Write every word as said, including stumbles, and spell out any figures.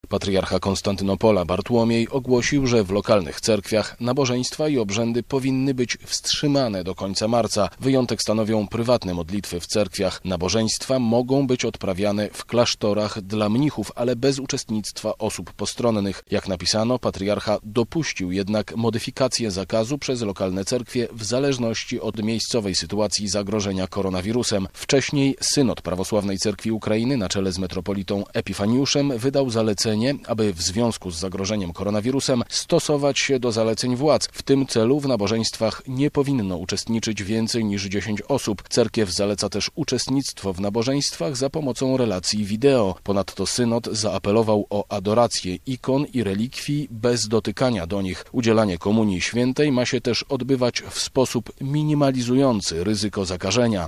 Patriarcha Konstantynopola Bartłomiej ogłosił, że w lokalnych cerkwiach nabożeństwa i obrzędy powinny być wstrzymane do końca marca. Wyjątek stanowią prywatne modlitwy w cerkwiach. Nabożeństwa mogą być odprawiane w klasztorach dla mnichów, ale bez uczestnictwa osób postronnych. Jak napisano, patriarcha dopuścił jednak modyfikację zakazu przez lokalne cerkwie w zależności od miejscowej sytuacji zagrożenia koronawirusem. Wcześniej synod Prawosławnej Cerkwi Ukrainy na czele z metropolitą Epifaniuszem wydał zalecenie, aby w związku z zagrożeniem koronawirusem stosować się do zaleceń władz. W tym celu w nabożeństwach nie powinno uczestniczyć więcej niż dziesięć osób. Cerkiew zaleca też uczestnictwo w nabożeństwach za pomocą relacji wideo. Ponadto synod zaapelował o adorację ikon i relikwii bez dotykania do nich. Udzielanie komunii świętej ma się też odbywać w sposób minimalizujący ryzyko zakażenia.